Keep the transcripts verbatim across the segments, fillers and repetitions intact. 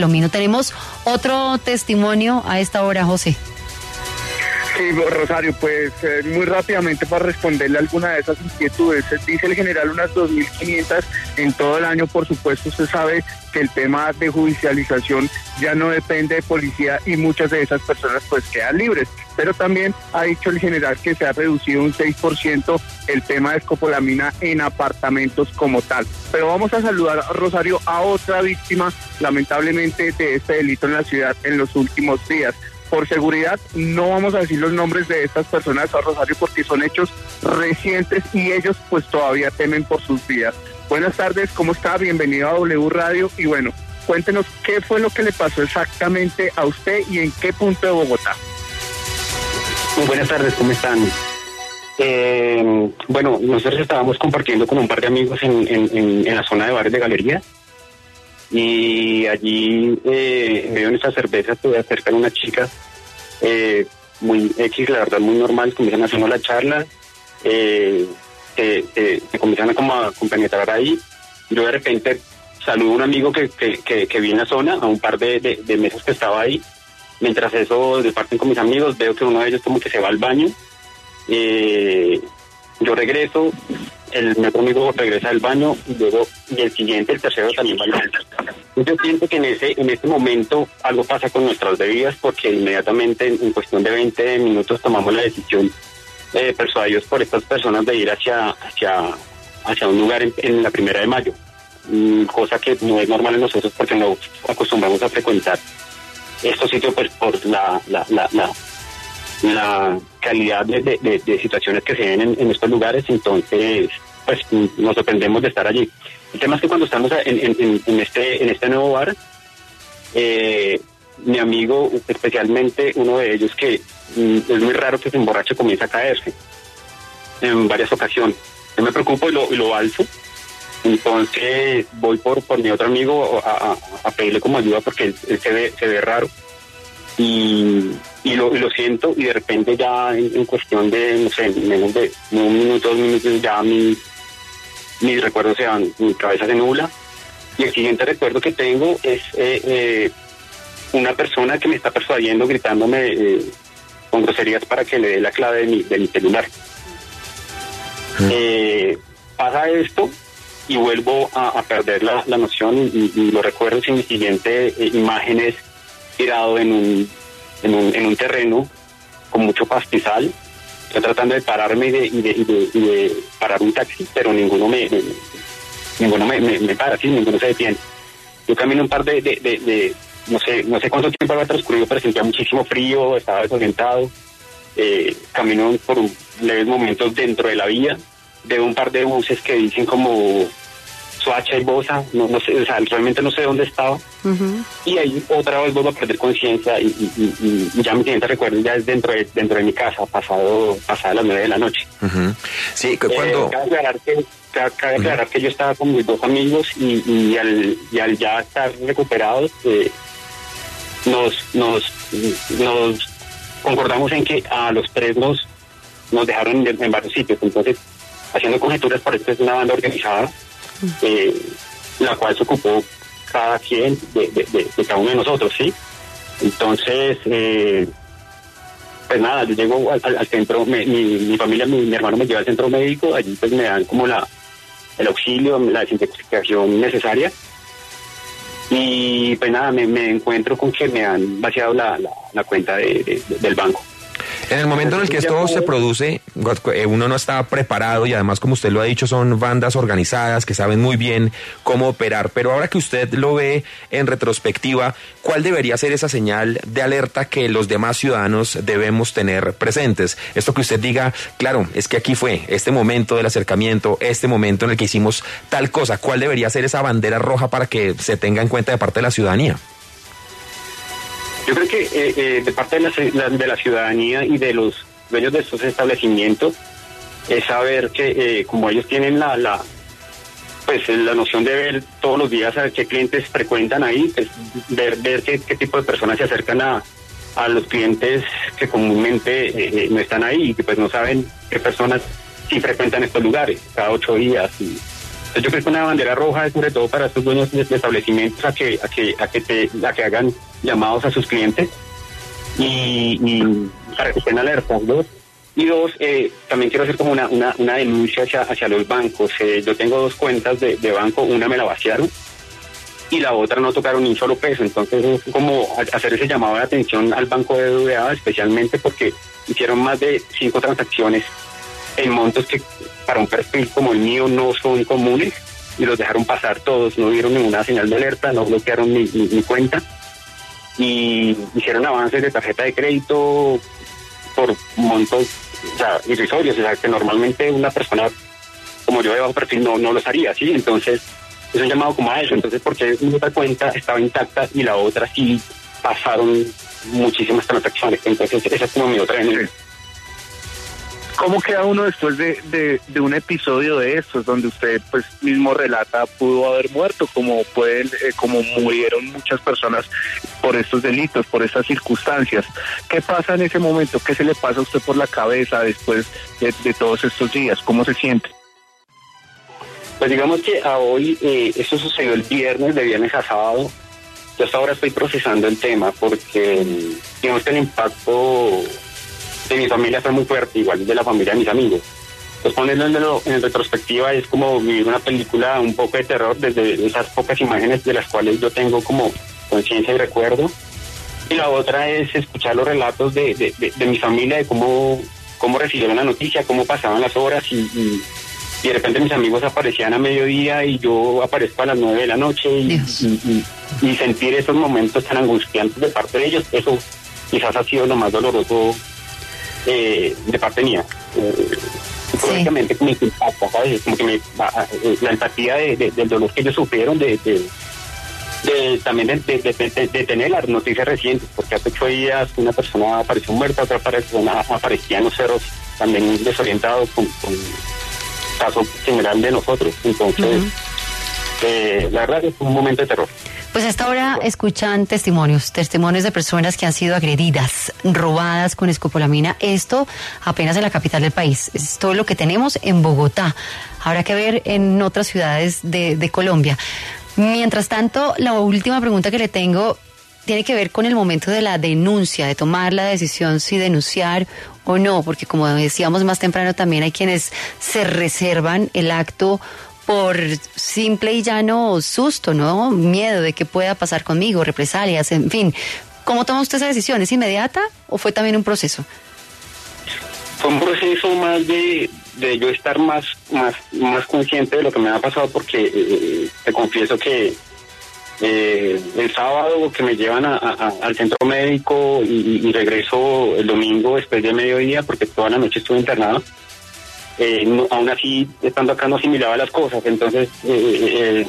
Palomino. Tenemos otro testimonio a esta hora, José. Sí, Rosario, pues eh, muy rápidamente para responderle a alguna de esas inquietudes. Dice el general unas dos mil quinientas en todo el año. Por supuesto, usted sabe que el tema de judicialización ya no depende de policía y muchas de esas personas pues quedan libres. Pero también ha dicho el general que se ha reducido un seis por ciento el tema de escopolamina en apartamentos como tal. Pero vamos a saludar, Rosario, a otra víctima, lamentablemente, de este delito en la ciudad en los últimos días. Por seguridad, no vamos a decir los nombres de estas personas, a Rosario, porque son hechos recientes y ellos pues todavía temen por sus vidas. Buenas tardes, ¿cómo está? Bienvenido a W Radio. Y bueno, cuéntenos qué fue lo que le pasó exactamente a usted y en qué punto de Bogotá. Muy buenas tardes, ¿cómo están? Eh, bueno, nosotros estábamos compartiendo con un par de amigos en, en, en, en la zona de bares de Galería. Y allí, eh, en medio de nuestras cervezas, se acercan una chica eh, muy X, la verdad, muy normal, comienzan a hacernos la charla, eh, se, se, se comienzan a, como a compenetrar ahí. Yo de repente saludo a un amigo que, que, que, que vi en la zona, a un par de, de, de mesas que estaba ahí. Mientras eso, departen con mis amigos, veo que uno de ellos como que se va al baño. Eh, yo regreso, el mi otro amigo regresa al baño y luego y el siguiente, el tercero también va al baño. Yo pienso que en ese en este momento algo pasa con nuestras bebidas, porque inmediatamente en, en cuestión de veinte minutos tomamos la decisión, eh, persuadidos por estas personas, de ir hacia hacia hacia un lugar en, en la Primera de Mayo, mm, cosa que no es normal en nosotros porque no acostumbramos a frecuentar estos sitios pues, por la la la, la la calidad de, de, de, de situaciones que se ven en, en estos lugares. Entonces pues nos sorprendemos de estar allí. El tema es que cuando estamos en, en, en este en este nuevo bar, eh, mi amigo, especialmente uno de ellos, que mm, es muy raro que se emborrache, comienza a caerse en varias ocasiones. Yo me preocupo y lo, y lo alzo. Entonces voy por por mi otro amigo a, a, a pedirle como ayuda, porque él, él se ve se ve raro. Y, y, lo, y lo siento, y de repente ya en, en cuestión de, no sé, menos de un minuto, dos minutos, ya mi, mis recuerdos se van, mi cabeza se nubla. Y el siguiente recuerdo que tengo es eh, eh, una persona que me está persuadiendo, gritándome eh, con groserías para que le dé la clave de mi, de mi celular. Mm. Eh, pasa esto y vuelvo a, a perder la, la noción, y, y los recuerdos y mi siguiente eh, imagen es tirado en un, en un en un terreno con mucho pastizal. Estoy tratando de pararme y de, y de, y de, y de parar un taxi, pero ninguno me, me ninguno me, me, me para, sí, ninguno se detiene. Yo camino un par de, de, de, de no sé no sé cuánto tiempo había transcurrido, pero sentía muchísimo frío, estaba desorientado. Eh, camino por un, leves momentos dentro de la vía, veo un par de buses que dicen como Soacha y Bosa, no, no sé, o sea, realmente no sé dónde estaba. Uh-huh. Y ahí otra vez vuelvo a perder conciencia, y, y, y, y ya mi siguiente recuerdo ya es dentro de dentro de mi casa, pasado pasada las nueve de la noche. Uh-huh. Sí, cuando... Eh, cabe aclarar que, cabe aclarar uh-huh. que yo estaba con mis dos amigos, y, y, al, y al ya estar recuperados, eh, nos, nos, nos concordamos en que a los tres nos, nos dejaron en, en varios sitios. Entonces, haciendo conjeturas, parece que es una banda organizada, Eh, la cual se ocupó cada quien de, de, de, de cada uno de nosotros, ¿sí? Entonces, eh, pues nada, yo llego al, al centro, me, mi, mi familia, mi, mi hermano me lleva al centro médico, allí pues me dan como la el auxilio, la desintoxicación necesaria, y pues nada, me, me encuentro con que me han vaciado la, la, la cuenta de, de, de, del banco. En el momento en el que esto se produce, uno no está preparado, y además, como usted lo ha dicho, son bandas organizadas que saben muy bien cómo operar. Pero ahora que usted lo ve en retrospectiva, ¿cuál debería ser esa señal de alerta que los demás ciudadanos debemos tener presentes? Esto que usted diga, claro, es que aquí fue este momento del acercamiento, este momento en el que hicimos tal cosa. ¿Cuál debería ser esa bandera roja para que se tenga en cuenta de parte de la ciudadanía? Yo creo que eh, eh, de parte de la, de la ciudadanía y de los dueños de estos establecimientos es saber que eh, como ellos tienen la, la pues la noción de ver todos los días a qué clientes frecuentan ahí, pues, ver, ver qué, qué tipo de personas se acercan a, a los clientes que comúnmente eh, no están ahí, y que pues no saben qué personas sí frecuentan estos lugares cada ocho días y, Yo creo que una bandera roja es sobre todo para estos dueños de establecimientos a que a que a que te, a que hagan llamados a sus clientes y, y para que estén alertas, ¿no? Y dos, eh, también quiero hacer como una una, una denuncia hacia hacia los bancos. Eh, yo tengo dos cuentas de, de banco, una me la vaciaron y la otra no tocaron ni un solo peso. Entonces es como hacer ese llamado de atención al banco de B B V A, especialmente porque hicieron más de cinco transacciones en montos que para un perfil como el mío no son comunes y los dejaron pasar todos, no dieron ninguna señal de alerta, no bloquearon mi, mi, mi cuenta y hicieron avances de tarjeta de crédito por montos, o sea, irrisorios, o sea, que normalmente una persona como yo de bajo perfil no, no los haría, ¿sí? Entonces es un llamado como a eso. Entonces, porque mi otra cuenta estaba intacta y la otra sí pasaron muchísimas transacciones. Entonces, esa es como mi otra denuncia. ¿Cómo queda uno después de, de, de un episodio de estos, donde usted pues mismo relata pudo haber muerto, como pueden, eh, como murieron muchas personas por estos delitos, por estas circunstancias? ¿Qué pasa en ese momento? ¿Qué se le pasa a usted por la cabeza después de, de todos estos días? ¿Cómo se siente? Pues digamos que a hoy, eh, esto sucedió el viernes, de viernes a sábado. Yo hasta ahora estoy procesando el tema porque digamos que el impacto de mi familia fue muy fuerte, igual de la familia de mis amigos. Pues ponerlo en, en retrospectiva es como vivir una película un poco de terror desde esas pocas imágenes de las cuales yo tengo como conciencia y recuerdo. Y la otra es escuchar los relatos de, de, de, de mi familia, de cómo, cómo recibieron la noticia, cómo pasaban las horas y... y y de repente mis amigos aparecían a mediodía y yo aparezco a las nueve de la noche y, y, y, y sentir esos momentos tan angustiantes de parte de ellos, eso quizás ha sido lo más doloroso eh, de parte mía. Eh, Prácticamente como que impacta, ¿sabes? Como que me, la empatía de, de, del dolor que ellos sufrieron, de, de, de también de, de, de, de, de tener las noticias recientes, porque hace ocho días una persona apareció muerta, otra persona aparecía en los cerros también desorientado con... con caso general de nosotros. Entonces, uh-huh. eh, la verdad es un momento de terror. Pues hasta ahora escuchan testimonios, testimonios de personas que han sido agredidas, robadas con escopolamina. Esto apenas en la capital del país. Es todo lo que tenemos en Bogotá. Habrá que ver en otras ciudades de, de Colombia. Mientras tanto, la última pregunta que le tengo tiene que ver con el momento de la denuncia, de tomar la decisión si denunciar o no, porque como decíamos más temprano, también hay quienes se reservan el acto por simple y llano susto, ¿no? Miedo de que pueda pasar conmigo, represalias, en fin. ¿Cómo toma usted esa decisión? ¿Es inmediata o fue también un proceso? Fue un proceso más de, de yo estar más, más, más consciente de lo que me ha pasado, porque eh, te confieso que Eh, el sábado que me llevan a, a, al centro médico y, y regreso el domingo después de mediodía, porque toda la noche estuve internado, eh, no, aún así estando acá no asimilaba las cosas. Entonces eh, eh,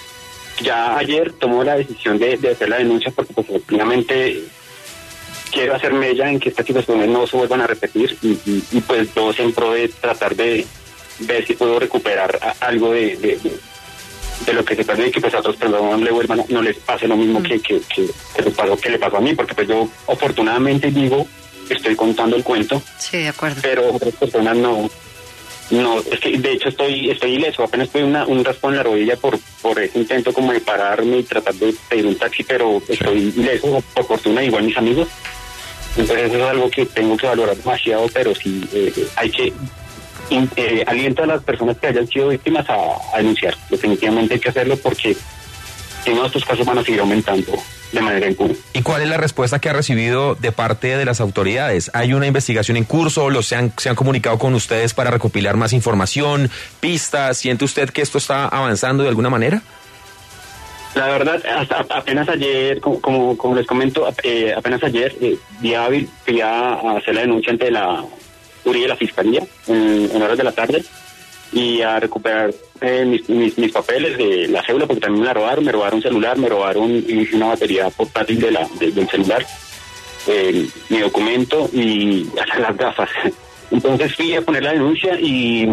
ya ayer tomó la decisión de, de hacer la denuncia, porque pues efectivamente quiero hacer mella en que estas situaciones no se vuelvan a repetir y, y, y pues todo en pro de tratar de ver si puedo recuperar a, algo de, de, de de lo que se perdió y que pues a otros personas no le vuelvan, no les pase lo mismo mm. que, que, que, que, les pasó, que le pasó a mí, porque pues yo afortunadamente digo, estoy contando el cuento. Sí, de acuerdo. Pero otras personas no, no, es que de hecho estoy, estoy ileso, apenas tuve una, un raspón en la rodilla por, por ese intento como de pararme y tratar de pedir un taxi, pero estoy ileso, por fortuna, igual mis amigos. Entonces eso es algo que tengo que valorar demasiado, pero sí eh, hay que Eh, aliento a las personas que hayan sido víctimas a, a denunciar. Definitivamente hay que hacerlo, porque si no, estos casos van a seguir aumentando de manera impune. ¿Y cuál es la respuesta que ha recibido de parte de las autoridades? ¿Hay una investigación en curso? ¿Los se han, se han comunicado con ustedes para recopilar más información, pistas? ¿Siente usted que esto está avanzando de alguna manera? La verdad, hasta apenas ayer, como, como, como les comento, eh, apenas ayer, eh, día hábil, fui a, a hacer la denuncia ante la de la fiscalía en, en horas de la tarde y a recuperar eh, mis, mis, mis papeles de la cédula, porque también me la robaron, me robaron un celular, me robaron una batería portátil de la, de, del celular, eh, mi documento y hasta las gafas. Entonces fui a poner la denuncia y,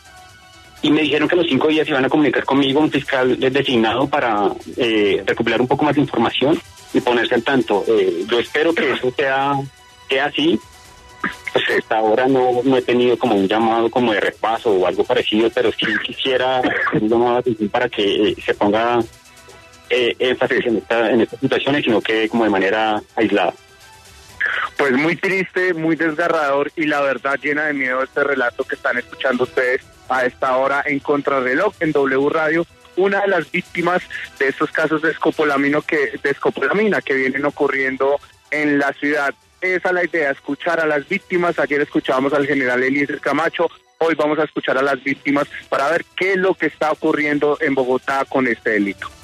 y me dijeron que a los cinco días iban a comunicar conmigo un fiscal designado para eh, recopilar un poco más de información y ponerse al tanto. Eh, yo espero que eso sea, sea así, pues hasta ahora no, no he tenido como un llamado como de repaso o algo parecido, pero sí quisiera hacer un llamado de atención para que se ponga eh, énfasis en esta, en estas situaciones, sino que como de manera aislada. Pues muy triste, muy desgarrador y la verdad llena de miedo este relato que están escuchando ustedes a esta hora en Contrarreloj en W Radio. Una de las víctimas de estos casos de escopolamina que, de escopolamina que vienen ocurriendo en la ciudad. Esa es la idea, escuchar a las víctimas. Ayer escuchábamos al general Eliezer Camacho, hoy vamos a escuchar a las víctimas para ver qué es lo que está ocurriendo en Bogotá con este delito.